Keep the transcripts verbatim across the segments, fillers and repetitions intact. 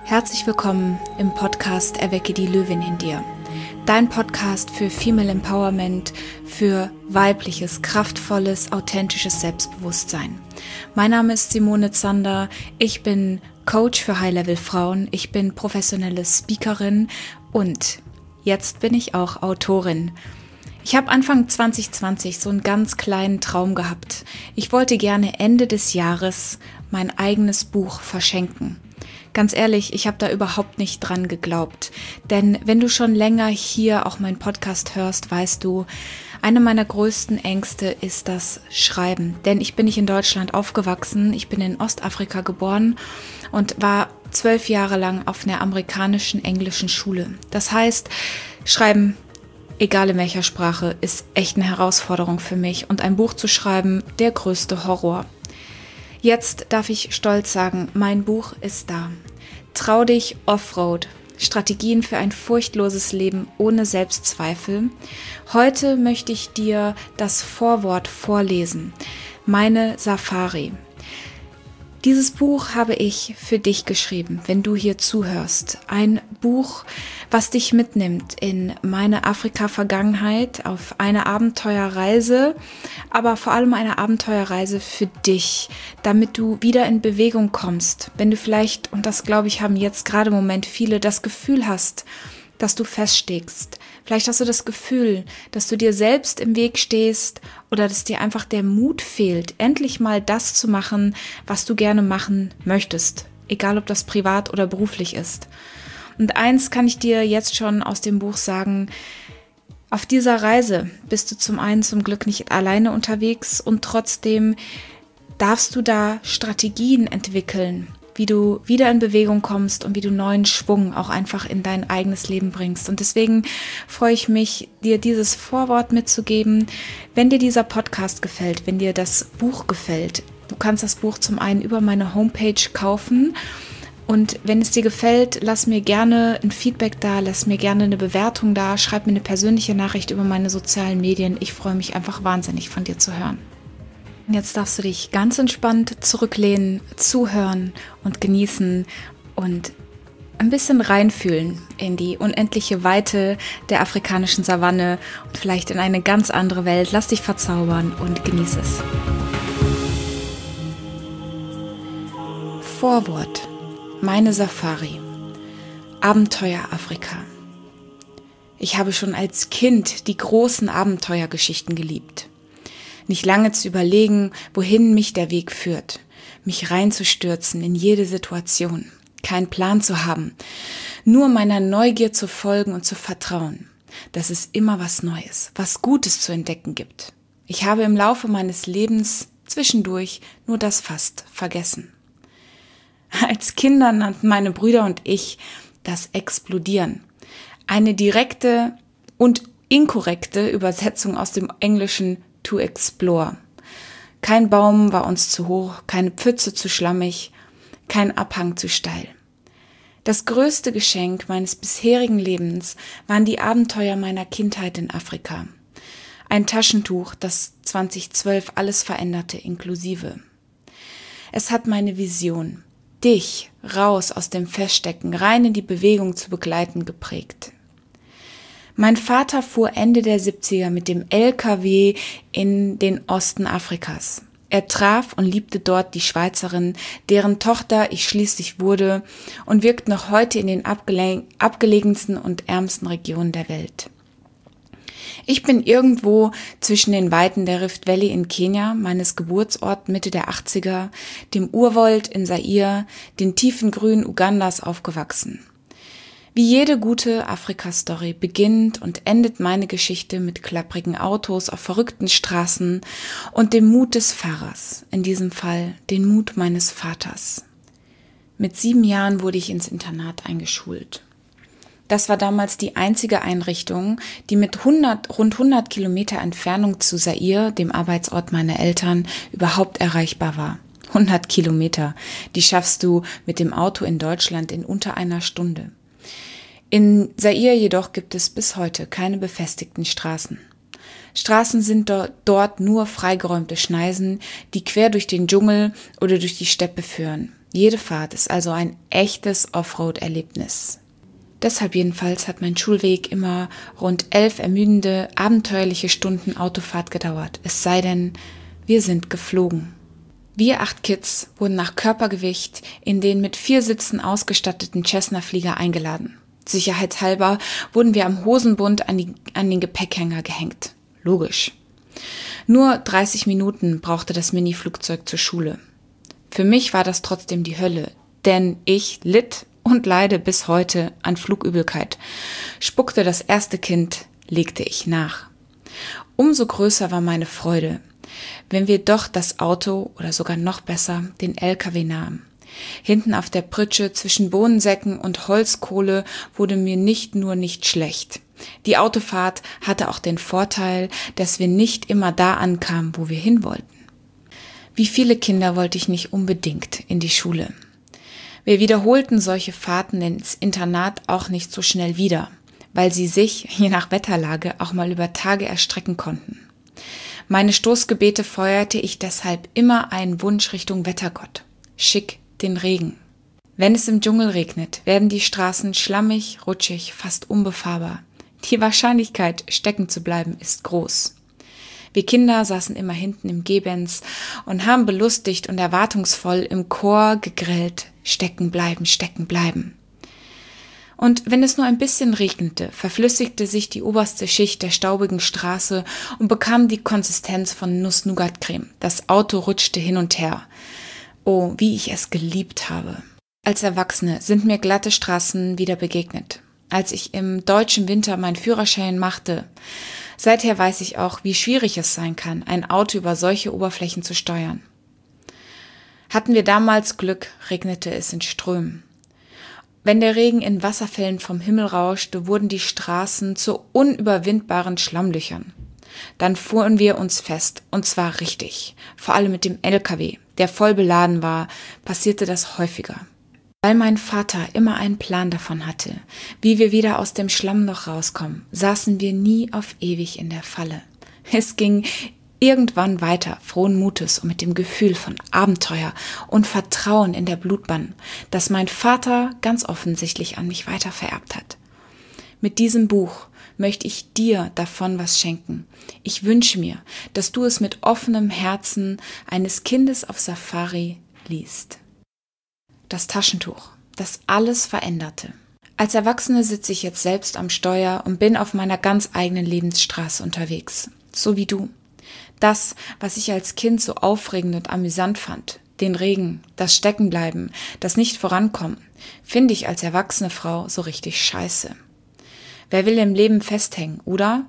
Herzlich willkommen im Podcast Erwecke die Löwin in dir. Dein Podcast für Female Empowerment, für weibliches, kraftvolles, authentisches Selbstbewusstsein. Mein Name ist Simone Zander, ich bin Coach für High-Level-Frauen, ich bin professionelle Speakerin und jetzt bin ich auch Autorin. Ich habe Anfang zwanzig zwanzig so einen ganz kleinen Traum gehabt. Ich wollte gerne Ende des Jahres mein eigenes Buch verschenken. Ganz ehrlich, ich habe da überhaupt nicht dran geglaubt. Denn wenn du schon länger hier auch meinen Podcast hörst, weißt du, eine meiner größten Ängste ist das Schreiben. Denn ich bin nicht in Deutschland aufgewachsen, ich bin in Ostafrika geboren und war zwölf Jahre lang auf einer amerikanischen englischen Schule. Das heißt, Schreiben, egal in welcher Sprache, ist echt eine Herausforderung für mich. Und ein Buch zu schreiben, der größte Horror. Jetzt darf ich stolz sagen, mein Buch ist da. Trau dich Offroad. Strategien für ein furchtloses Leben ohne Selbstzweifel. Heute möchte ich dir das Vorwort vorlesen. Meine Safari. Dieses Buch habe ich für dich geschrieben, wenn du hier zuhörst. Ein Buch, was dich mitnimmt in meine Afrika-Vergangenheit, auf eine Abenteuerreise, aber vor allem eine Abenteuerreise für dich, damit du wieder in Bewegung kommst. Wenn du vielleicht, und das glaube ich, haben jetzt gerade im Moment viele, das Gefühl hast, dass du feststeckst. Vielleicht hast du das Gefühl, dass du dir selbst im Weg stehst oder dass dir einfach der Mut fehlt, endlich mal das zu machen, was du gerne machen möchtest, egal ob das privat oder beruflich ist. Und eins kann ich dir jetzt schon aus dem Buch sagen: Auf dieser Reise bist du zum einen zum Glück nicht alleine unterwegs und trotzdem darfst du da Strategien entwickeln, wie du wieder in Bewegung kommst und wie du neuen Schwung auch einfach in dein eigenes Leben bringst. Und deswegen freue ich mich, dir dieses Vorwort mitzugeben. Wenn dir dieser Podcast gefällt, wenn dir das Buch gefällt, du kannst das Buch zum einen über meine Homepage kaufen. Und wenn es dir gefällt, lass mir gerne ein Feedback da, lass mir gerne eine Bewertung da, schreib mir eine persönliche Nachricht über meine sozialen Medien. Ich freue mich einfach wahnsinnig, von dir zu hören. Jetzt darfst du dich ganz entspannt zurücklehnen, zuhören und genießen und ein bisschen reinfühlen in die unendliche Weite der afrikanischen Savanne und vielleicht in eine ganz andere Welt. Lass dich verzaubern und genieße es. Vorwort. Meine Safari. Abenteuer Afrika. Ich habe schon als Kind die großen Abenteuergeschichten geliebt. Nicht lange zu überlegen, wohin mich der Weg führt, mich reinzustürzen in jede Situation, keinen Plan zu haben, nur meiner Neugier zu folgen und zu vertrauen, dass es immer was Neues, was Gutes zu entdecken gibt. Ich habe im Laufe meines Lebens zwischendurch nur das fast vergessen. Als Kinder nannten meine Brüder und ich das Explodieren, eine direkte und inkorrekte Übersetzung aus dem Englischen to explore. Kein Baum war uns zu hoch, keine Pfütze zu schlammig, kein Abhang zu steil. Das größte Geschenk meines bisherigen Lebens waren die Abenteuer meiner Kindheit in Afrika. Ein Taschentuch, das zweitausendzwölf alles veränderte, inklusive. Es hat meine Vision, dich raus aus dem Feststecken, rein in die Bewegung zu begleiten, geprägt. Mein Vater fuhr Ende der siebziger mit dem L K W in den Osten Afrikas. Er traf und liebte dort die Schweizerin, deren Tochter ich schließlich wurde, und wirkt noch heute in den abgele- abgelegensten und ärmsten Regionen der Welt. Ich bin irgendwo zwischen den Weiten der Rift Valley in Kenia, meines Geburtsorts Mitte der achtziger, dem Urwald in Zaire, den tiefen Grünen Ugandas aufgewachsen. Wie jede gute Afrika-Story beginnt und endet meine Geschichte mit klapprigen Autos auf verrückten Straßen und dem Mut des Fahrers, in diesem Fall den Mut meines Vaters. Mit sieben Jahren wurde ich ins Internat eingeschult. Das war damals die einzige Einrichtung, die mit hundert, rund hundert Kilometer Entfernung zu Zaire, dem Arbeitsort meiner Eltern, überhaupt erreichbar war. hundert Kilometer, die schaffst du mit dem Auto in Deutschland in unter einer Stunde. In Zaire jedoch gibt es bis heute keine befestigten Straßen. Straßen sind do- dort nur freigeräumte Schneisen, die quer durch den Dschungel oder durch die Steppe führen. Jede Fahrt ist also ein echtes Offroad-Erlebnis. Deshalb jedenfalls hat mein Schulweg immer rund elf ermüdende, abenteuerliche Stunden Autofahrt gedauert. Es sei denn, wir sind geflogen. Wir acht Kids wurden nach Körpergewicht in den mit vier Sitzen ausgestatteten Cessna-Flieger eingeladen. Sicherheitshalber wurden wir am Hosenbund an, die, an den Gepäckhänger gehängt. Logisch. Nur dreißig Minuten brauchte das Mini-Flugzeug zur Schule. Für mich war das trotzdem die Hölle, denn ich litt und leide bis heute an Flugübelkeit. Spuckte das erste Kind, legte ich nach. Umso größer war meine Freude, wenn wir doch das Auto oder sogar noch besser den L K W nahmen. Hinten auf der Pritsche zwischen Bohnensäcken und Holzkohle wurde mir nicht nur nicht schlecht. Die Autofahrt hatte auch den Vorteil, dass wir nicht immer da ankamen, wo wir hin wollten. Wie viele Kinder wollte ich nicht unbedingt in die Schule. Wir wiederholten solche Fahrten ins Internat auch nicht so schnell wieder, weil sie sich, je nach Wetterlage, auch mal über Tage erstrecken konnten. Meine Stoßgebete feuerte ich deshalb immer einen Wunsch Richtung Wettergott. Schick den Regen. Wenn es im Dschungel regnet, werden die Straßen schlammig, rutschig, fast unbefahrbar. Die Wahrscheinlichkeit, stecken zu bleiben, ist groß. Wir Kinder saßen immer hinten im G-Benz und haben belustigt und erwartungsvoll im Chor gegrellt, stecken bleiben, stecken bleiben. Und wenn es nur ein bisschen regnete, verflüssigte sich die oberste Schicht der staubigen Straße und bekam die Konsistenz von Nuss-Nougat-Creme. Das Auto rutschte hin und her. Oh, wie ich es geliebt habe. Als Erwachsene sind mir glatte Straßen wieder begegnet. Als ich im deutschen Winter meinen Führerschein machte. Seither weiß ich auch, wie schwierig es sein kann, ein Auto über solche Oberflächen zu steuern. Hatten wir damals Glück, regnete es in Strömen. Wenn der Regen in Wasserfällen vom Himmel rauschte, wurden die Straßen zu unüberwindbaren Schlammlöchern. Dann fuhren wir uns fest, und zwar richtig. Vor allem mit dem L K W, der voll beladen war, passierte das häufiger. Weil mein Vater immer einen Plan davon hatte, wie wir wieder aus dem Schlammloch rauskommen, saßen wir nie auf ewig in der Falle. Es ging irgendwann weiter, frohen Mutes und mit dem Gefühl von Abenteuer und Vertrauen in der Blutbahn, das mein Vater ganz offensichtlich an mich weitervererbt hat. Mit diesem Buch möchte ich dir davon was schenken. Ich wünsche mir, dass du es mit offenem Herzen eines Kindes auf Safari liest. Das Taschentuch, das alles veränderte. Als Erwachsene sitze ich jetzt selbst am Steuer und bin auf meiner ganz eigenen Lebensstraße unterwegs. So wie du. Das, was ich als Kind so aufregend und amüsant fand, den Regen, das Steckenbleiben, das Nicht-Vorankommen, finde ich als erwachsene Frau so richtig scheiße. Wer will im Leben festhängen, oder?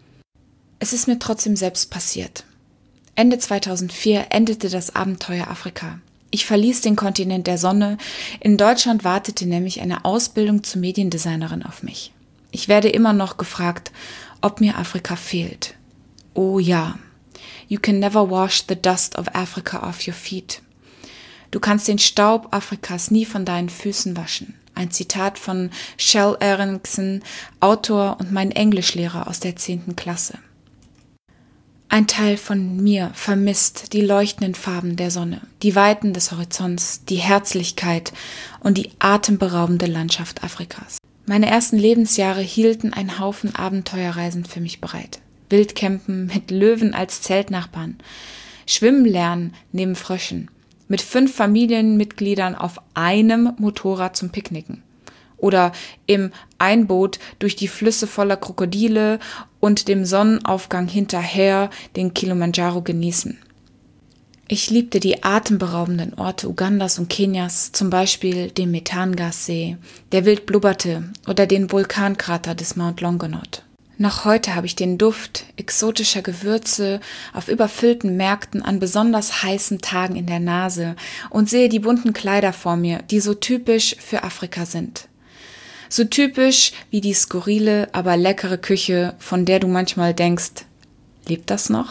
Es ist mir trotzdem selbst passiert. Ende zweitausendvier endete das Abenteuer Afrika. Ich verließ den Kontinent der Sonne. In Deutschland wartete nämlich eine Ausbildung zur Mediendesignerin auf mich. Ich werde immer noch gefragt, ob mir Afrika fehlt. Oh ja. You can never wash the dust of Africa off your feet. Du kannst den Staub Afrikas nie von deinen Füßen waschen. Ein Zitat von Shell Erickson, Autor und mein Englischlehrer aus der zehnten Klasse. Ein Teil von mir vermisst die leuchtenden Farben der Sonne, die Weiten des Horizonts, die Herzlichkeit und die atemberaubende Landschaft Afrikas. Meine ersten Lebensjahre hielten einen Haufen Abenteuerreisen für mich bereit. Wildcampen mit Löwen als Zeltnachbarn, Schwimmen lernen neben Fröschen, mit fünf Familienmitgliedern auf einem Motorrad zum Picknicken. Oder im Einboot durch die Flüsse voller Krokodile und dem Sonnenaufgang hinterher den Kilimanjaro genießen. Ich liebte die atemberaubenden Orte Ugandas und Kenias, zum Beispiel den Methangassee, der wild blubberte, oder den Vulkankrater des Mount Longonot. Noch heute habe ich den Duft exotischer Gewürze auf überfüllten Märkten an besonders heißen Tagen in der Nase und sehe die bunten Kleider vor mir, die so typisch für Afrika sind. So typisch wie die skurrile, aber leckere Küche, von der du manchmal denkst, lebt das noch?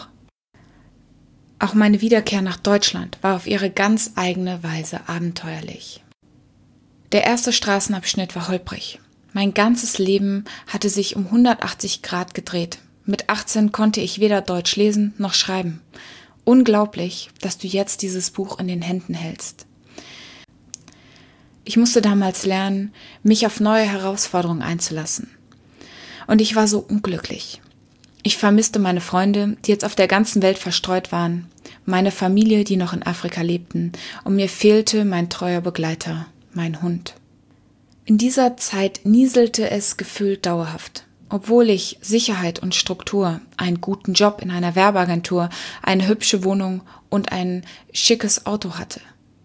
Auch meine Wiederkehr nach Deutschland war auf ihre ganz eigene Weise abenteuerlich. Der erste Straßenabschnitt war holprig. Mein ganzes Leben hatte sich um hundertachtzig Grad gedreht. Mit achtzehn konnte ich weder Deutsch lesen noch schreiben. Unglaublich, dass du jetzt dieses Buch in den Händen hältst. Ich musste damals lernen, mich auf neue Herausforderungen einzulassen. Und ich war so unglücklich. Ich vermisste meine Freunde, die jetzt auf der ganzen Welt verstreut waren, meine Familie, die noch in Afrika lebten, und mir fehlte mein treuer Begleiter, mein Hund. In dieser Zeit nieselte es gefühlt dauerhaft. Obwohl ich Sicherheit und Struktur, einen guten Job in einer Werbeagentur, eine hübsche Wohnung und ein schickes Auto hatte.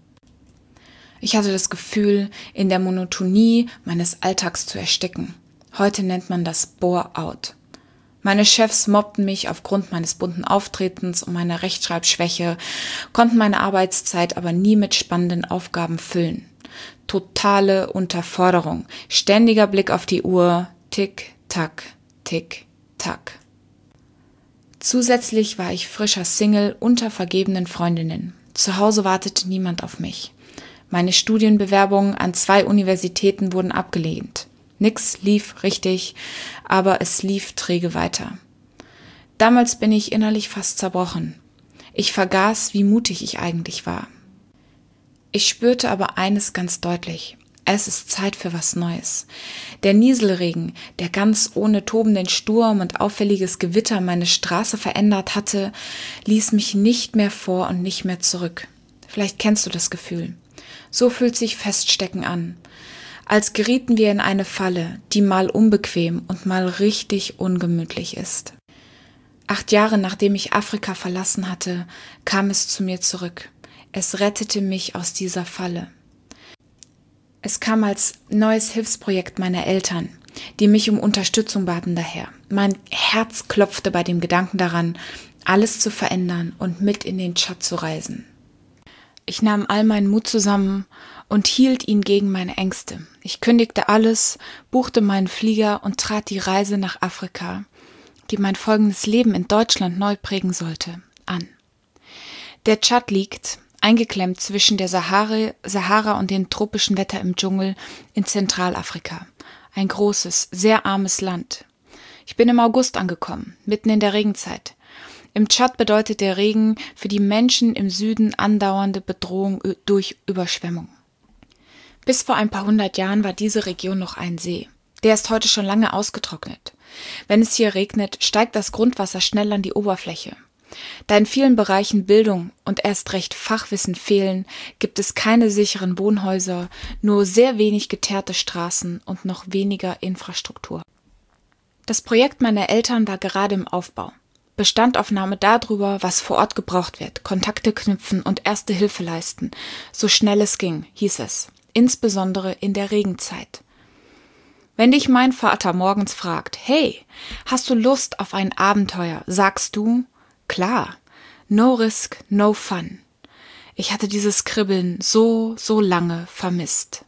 Ich hatte das Gefühl, in der Monotonie meines Alltags zu ersticken. Heute nennt man das Bore-out. Meine Chefs mobbten mich aufgrund meines bunten Auftretens und meiner Rechtschreibschwäche, konnten meine Arbeitszeit aber nie mit spannenden Aufgaben füllen. Totale Unterforderung, ständiger Blick auf die Uhr, tick, tack, tick, tack. Zusätzlich war ich frischer Single unter vergebenen Freundinnen. Zu Hause wartete niemand auf mich. Meine Studienbewerbungen an zwei Universitäten wurden abgelehnt. Nix lief richtig, aber es lief träge weiter. Damals bin ich innerlich fast zerbrochen. Ich vergaß, wie mutig ich eigentlich war. Ich spürte aber eines ganz deutlich. Es ist Zeit für was Neues. Der Nieselregen, der ganz ohne tobenden Sturm und auffälliges Gewitter meine Straße verändert hatte, ließ mich nicht mehr vor und nicht mehr zurück. Vielleicht kennst du das Gefühl. So fühlt sich Feststecken an. Als gerieten wir in eine Falle, die mal unbequem und mal richtig ungemütlich ist. Acht Jahre nachdem ich Afrika verlassen hatte, kam es zu mir zurück. Es rettete mich aus dieser Falle. Es kam als neues Hilfsprojekt meiner Eltern, die mich um Unterstützung baten daher. Mein Herz klopfte bei dem Gedanken daran, alles zu verändern und mit in den Tschad zu reisen. Ich nahm all meinen Mut zusammen und hielt ihn gegen meine Ängste. Ich kündigte alles, buchte meinen Flieger und trat die Reise nach Afrika, die mein folgendes Leben in Deutschland neu prägen sollte, an. Der Tschad liegt, eingeklemmt zwischen der Sahara, Sahara und dem tropischen Wetter im Dschungel in Zentralafrika. Ein großes, sehr armes Land. Ich bin im August angekommen, mitten in der Regenzeit. Im Tschad bedeutet der Regen für die Menschen im Süden andauernde Bedrohung durch Überschwemmung. Bis vor ein paar hundert Jahren war diese Region noch ein See. Der ist heute schon lange ausgetrocknet. Wenn es hier regnet, steigt das Grundwasser schnell an die Oberfläche. Da in vielen Bereichen Bildung und erst recht Fachwissen fehlen, gibt es keine sicheren Wohnhäuser, nur sehr wenig geteerte Straßen und noch weniger Infrastruktur. Das Projekt meiner Eltern war gerade im Aufbau. Bestandaufnahme darüber, was vor Ort gebraucht wird, Kontakte knüpfen und erste Hilfe leisten, so schnell es ging, hieß es, insbesondere in der Regenzeit. Wenn dich mein Vater morgens fragt, hey, hast du Lust auf ein Abenteuer, sagst du, klar, no risk, no fun. Ich hatte dieses Kribbeln so, so lange vermisst.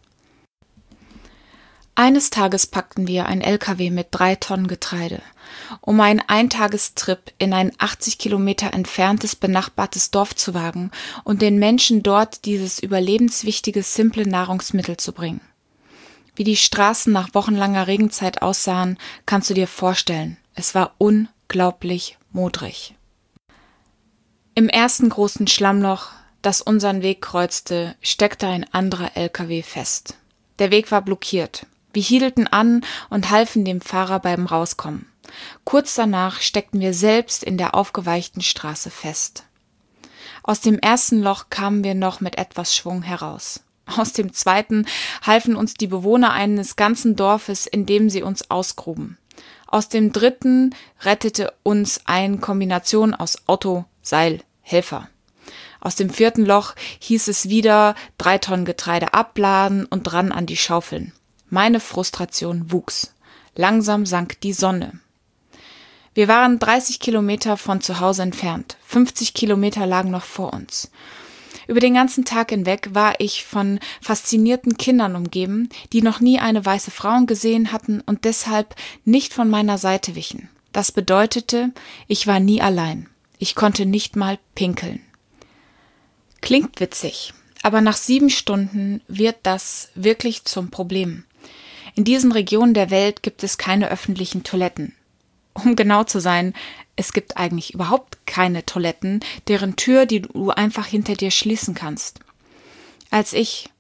Eines Tages packten wir ein L K W mit drei Tonnen Getreide, um einen Eintagestrip in ein achtzig Kilometer entferntes benachbartes Dorf zu wagen und den Menschen dort dieses überlebenswichtige, simple Nahrungsmittel zu bringen. Wie die Straßen nach wochenlanger Regenzeit aussahen, kannst du dir vorstellen. Es war unglaublich modrig. Im ersten großen Schlammloch, das unseren Weg kreuzte, steckte ein anderer L K W fest. Der Weg war blockiert. Wir hielten an und halfen dem Fahrer beim Rauskommen. Kurz danach steckten wir selbst in der aufgeweichten Straße fest. Aus dem ersten Loch kamen wir noch mit etwas Schwung heraus. Aus dem zweiten halfen uns die Bewohner eines ganzen Dorfes, indem sie uns ausgruben. Aus dem dritten rettete uns eine Kombination aus Auto, Seil, Helfer. Aus dem vierten Loch hieß es wieder, drei Tonnen Getreide abladen und ran an die Schaufeln. Meine Frustration wuchs. Langsam sank die Sonne. Wir waren dreißig Kilometer von zu Hause entfernt. fünfzig Kilometer lagen noch vor uns. Über den ganzen Tag hinweg war ich von faszinierten Kindern umgeben, die noch nie eine weiße Frau gesehen hatten und deshalb nicht von meiner Seite wichen. Das bedeutete, ich war nie allein. Ich konnte nicht mal pinkeln. Klingt witzig, aber nach sieben Stunden wird das wirklich zum Problem. In diesen Regionen der Welt gibt es keine öffentlichen Toiletten. Um genau zu sein, es gibt eigentlich überhaupt keine Toiletten, deren Tür, die du einfach hinter dir schließen kannst. Als ich,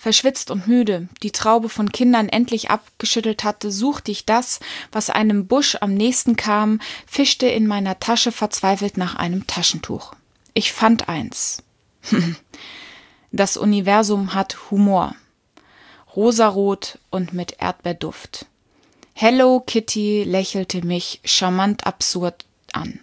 Verschwitzt und müde, die Traube von Kindern endlich abgeschüttelt hatte, suchte ich das, was einem Busch am nächsten kam, fischte in meiner Tasche verzweifelt nach einem Taschentuch. Ich fand eins. Das Universum hat Humor. Rosarot und mit Erdbeerduft. Hello Kitty lächelte mich charmant absurd an.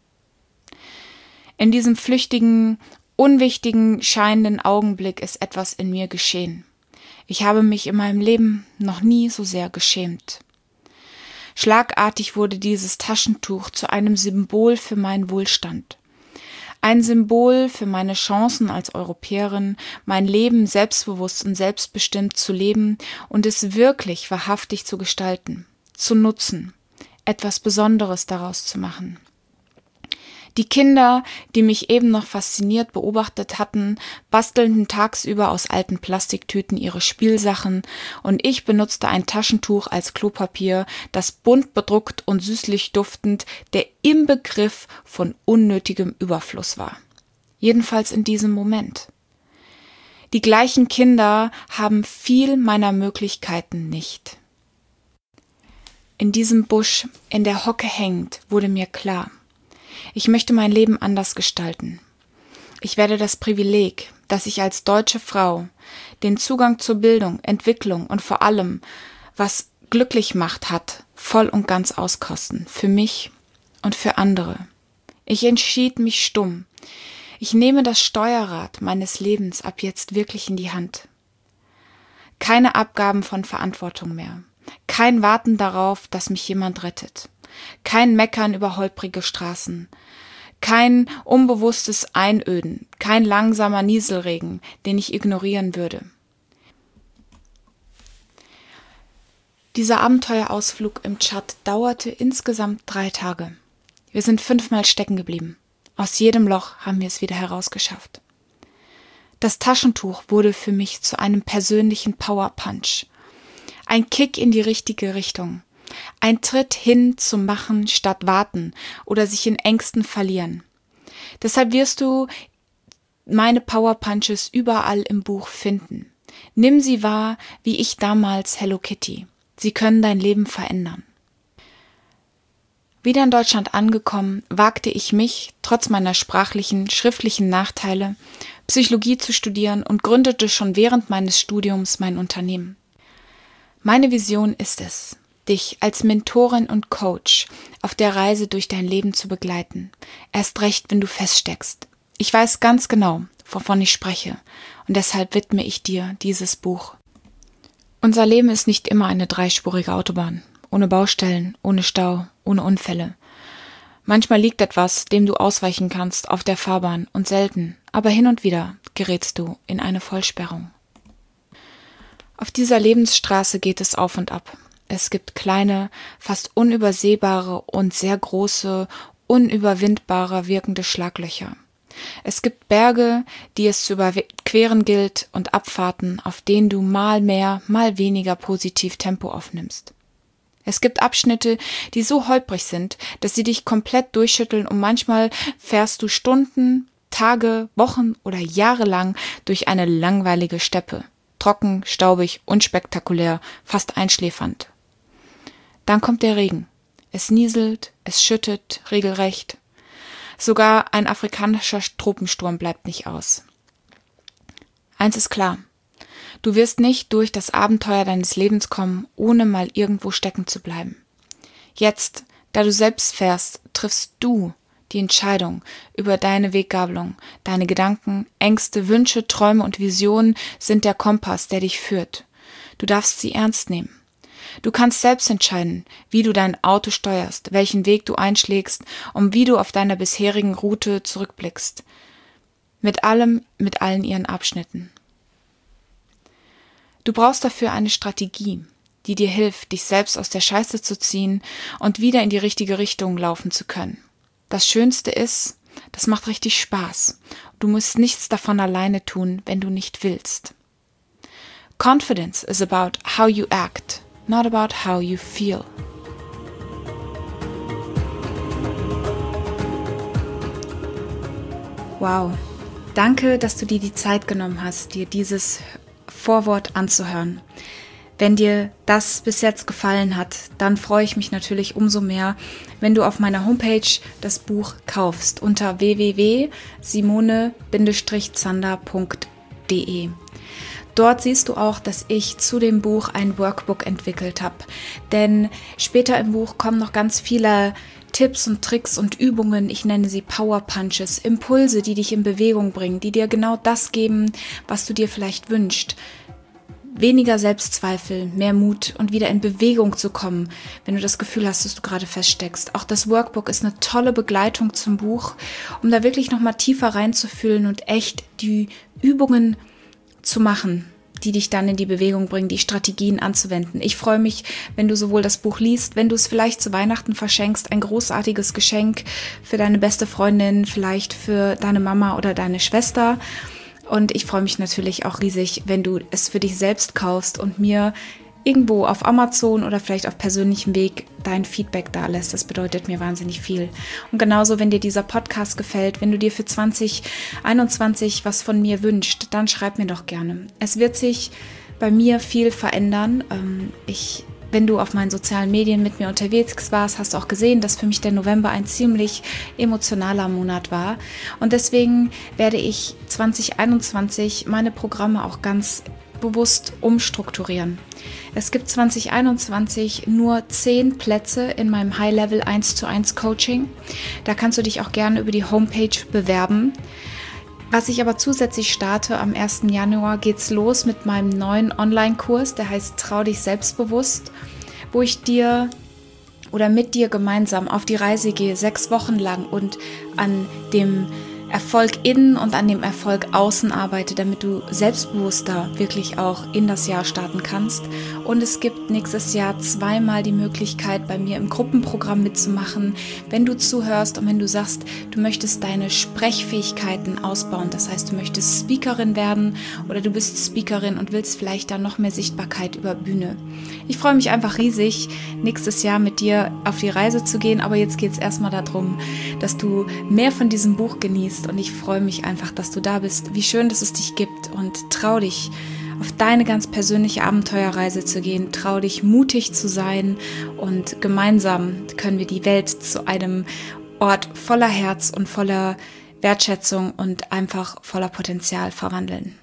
In diesem flüchtigen, unwichtigen, scheinenden Augenblick ist etwas in mir geschehen. Ich habe mich in meinem Leben noch nie so sehr geschämt. Schlagartig wurde dieses Taschentuch zu einem Symbol für meinen Wohlstand. Ein Symbol für meine Chancen als Europäerin, mein Leben selbstbewusst und selbstbestimmt zu leben und es wirklich wahrhaftig zu gestalten, zu nutzen, etwas Besonderes daraus zu machen. Die Kinder, die mich eben noch fasziniert beobachtet hatten, bastelten tagsüber aus alten Plastiktüten ihre Spielsachen und ich benutzte ein Taschentuch als Klopapier, das bunt bedruckt und süßlich duftend der Inbegriff von unnötigem Überfluss war. Jedenfalls in diesem Moment. Die gleichen Kinder haben viel meiner Möglichkeiten nicht. In diesem Busch, in der Hocke hängend, wurde mir klar: Ich möchte mein Leben anders gestalten. Ich werde das Privileg, das ich als deutsche Frau, den Zugang zur Bildung, Entwicklung und vor allem, was glücklich macht, hat, voll und ganz auskosten. Für mich und für andere. Ich entschied mich stumm. Ich nehme das Steuerrad meines Lebens ab jetzt wirklich in die Hand. Keine Abgaben von Verantwortung mehr. Kein Warten darauf, dass mich jemand rettet. Kein Meckern über holprige Straßen, kein unbewusstes Einöden, kein langsamer Nieselregen, den ich ignorieren würde. Dieser Abenteuerausflug im Tschad dauerte insgesamt drei Tage. Wir sind fünfmal stecken geblieben. Aus jedem Loch haben wir es wieder herausgeschafft. Das Taschentuch wurde für mich zu einem persönlichen Powerpunch. Ein Kick in die richtige Richtung. Ein Tritt hin zum Machen statt Warten oder sich in Ängsten verlieren. Deshalb wirst du meine Powerpunches überall im Buch finden. Nimm sie wahr, wie ich damals Hello Kitty. Sie können dein Leben verändern. Wieder in Deutschland angekommen, wagte ich mich, trotz meiner sprachlichen, schriftlichen Nachteile, Psychologie zu studieren und gründete schon während meines Studiums mein Unternehmen. Meine Vision ist es, dich als Mentorin und Coach auf der Reise durch dein Leben zu begleiten. Erst recht, wenn du feststeckst. Ich weiß ganz genau, wovon ich spreche, und deshalb widme ich dir dieses Buch. Unser Leben ist nicht immer eine dreispurige Autobahn, ohne Baustellen, ohne Stau, ohne Unfälle. Manchmal liegt etwas, dem du ausweichen kannst, auf der Fahrbahn und selten, aber hin und wieder gerätst du in eine Vollsperrung. Auf dieser Lebensstraße geht es auf und ab. Es gibt kleine, fast unübersehbare und sehr große, unüberwindbare wirkende Schlaglöcher. Es gibt Berge, die es zu überqueren gilt und Abfahrten, auf denen du mal mehr, mal weniger positiv Tempo aufnimmst. Es gibt Abschnitte, die so holprig sind, dass sie dich komplett durchschütteln und manchmal fährst du Stunden, Tage, Wochen oder Jahre lang durch eine langweilige Steppe. Trocken, staubig, unspektakulär, fast einschläfernd. Dann kommt der Regen. Es nieselt, es schüttet regelrecht. Sogar ein afrikanischer Tropensturm bleibt nicht aus. Eins ist klar: Du wirst nicht durch das Abenteuer deines Lebens kommen, ohne mal irgendwo stecken zu bleiben. Jetzt, da du selbst fährst, triffst du die Entscheidung über deine Weggabelung. Deine Gedanken, Ängste, Wünsche, Träume und Visionen sind der Kompass, der dich führt. Du darfst sie ernst nehmen. Du kannst selbst entscheiden, wie du dein Auto steuerst, welchen Weg du einschlägst und wie du auf deiner bisherigen Route zurückblickst. Mit allem, mit allen ihren Abschnitten. Du brauchst dafür eine Strategie, die dir hilft, dich selbst aus der Scheiße zu ziehen und wieder in die richtige Richtung laufen zu können. Das Schönste ist, das macht richtig Spaß. Du musst nichts davon alleine tun, wenn du nicht willst. Confidence is about how you act, not about how you feel. Wow, danke, dass du dir die Zeit genommen hast, dir dieses Vorwort anzuhören. Wenn dir das bis jetzt gefallen hat, dann freue ich mich natürlich umso mehr, wenn du auf meiner Homepage das Buch kaufst unter w w w punkt simone zander punkt d e. Dort siehst du auch, dass ich zu dem Buch ein Workbook entwickelt habe. Denn später im Buch kommen noch ganz viele Tipps und Tricks und Übungen, ich nenne sie Power Punches, Impulse, die dich in Bewegung bringen, die dir genau das geben, was du dir vielleicht wünschst. Weniger Selbstzweifel, mehr Mut und wieder in Bewegung zu kommen, wenn du das Gefühl hast, dass du gerade feststeckst. Auch das Workbook ist eine tolle Begleitung zum Buch, um da wirklich nochmal tiefer reinzufühlen und echt die Übungen zu machen, die dich dann in die Bewegung bringen, die Strategien anzuwenden. Ich freue mich, wenn du sowohl das Buch liest, wenn du es vielleicht zu Weihnachten verschenkst, ein großartiges Geschenk für deine beste Freundin, vielleicht für deine Mama oder deine Schwester. Und ich freue mich natürlich auch riesig, wenn du es für dich selbst kaufst und mir irgendwo auf Amazon oder vielleicht auf persönlichem Weg dein Feedback da lässt. Das bedeutet mir wahnsinnig viel. Und genauso, wenn dir dieser Podcast gefällt, wenn du dir für zwanzig einundzwanzig was von mir wünschst, dann schreib mir doch gerne. Es wird sich bei mir viel verändern. Ich, wenn du auf meinen sozialen Medien mit mir unterwegs warst, hast du auch gesehen, dass für mich der November ein ziemlich emotionaler Monat war. Und deswegen werde ich zwanzig einundzwanzig meine Programme auch ganz bewusst umstrukturieren. Es gibt zwanzig einundzwanzig nur zehn Plätze in meinem High-Level eins zu eins Coaching. Da kannst du dich auch gerne über die Homepage bewerben. Was ich aber zusätzlich starte, am ersten Januar geht's los mit meinem neuen Online-Kurs, der heißt Trau dich selbstbewusst, wo ich dir oder mit dir gemeinsam auf die Reise gehe, sechs Wochen lang und an dem Erfolg innen und an dem Erfolg außen arbeite, damit du selbstbewusster wirklich auch in das Jahr starten kannst. Und es gibt nächstes Jahr zweimal die Möglichkeit, bei mir im Gruppenprogramm mitzumachen, wenn du zuhörst und wenn du sagst, du möchtest deine Sprechfähigkeiten ausbauen. Das heißt, du möchtest Speakerin werden oder du bist Speakerin und willst vielleicht dann noch mehr Sichtbarkeit über Bühne. Ich freue mich einfach riesig, nächstes Jahr mit dir auf die Reise zu gehen, aber jetzt geht es erstmal darum, dass du mehr von diesem Buch genießt. Und ich freue mich einfach, dass du da bist. Wie schön, dass es dich gibt, und trau dich, auf deine ganz persönliche Abenteuerreise zu gehen. Trau dich, mutig zu sein, und gemeinsam können wir die Welt zu einem Ort voller Herz und voller Wertschätzung und einfach voller Potenzial verwandeln.